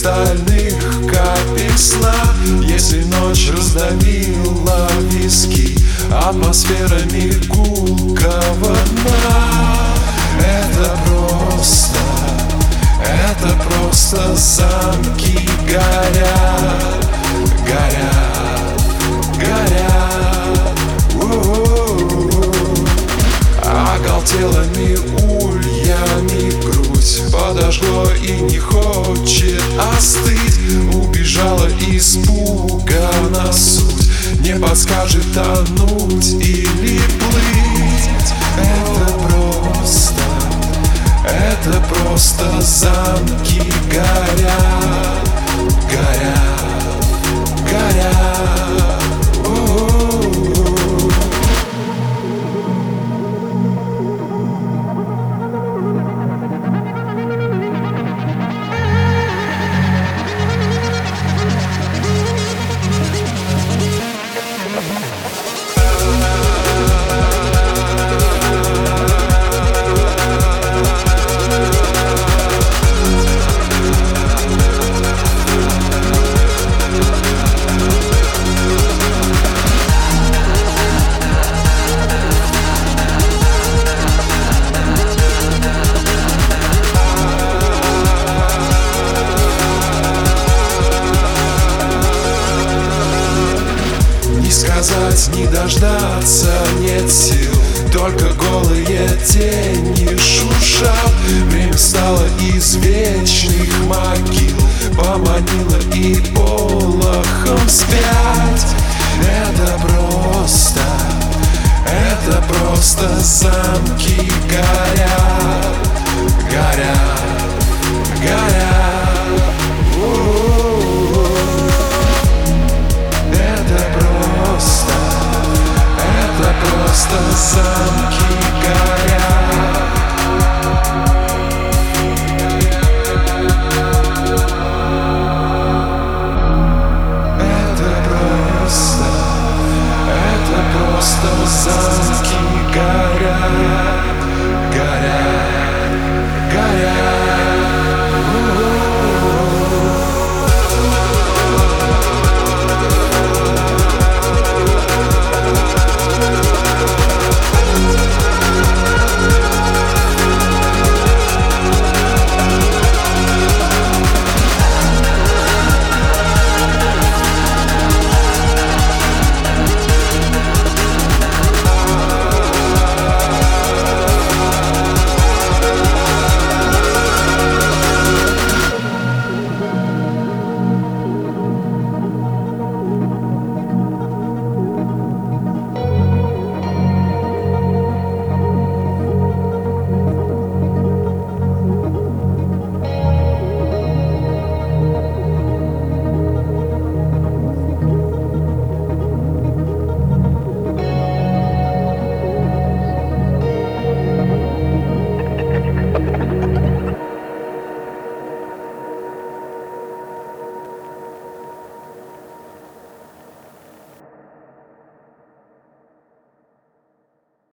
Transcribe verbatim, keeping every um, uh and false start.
хрустальных капель сна. Если ночь раздавила виски атмосферами гулкого дна, это просто, это просто замки горят, горят, горят. У-у-у-у. Оголтелыми ульями грудь подожгло и не хочет остыть. Убежала испуганно суть, не подскажет тонуть или плыть. Это просто, это просто замки горят, горят, горят. У-у-у-у. Сказать, не дождаться нет сил, только голые тени шуршат. Время стало из вечных могил, поманило и полохом спять. Это просто, это просто замки горят.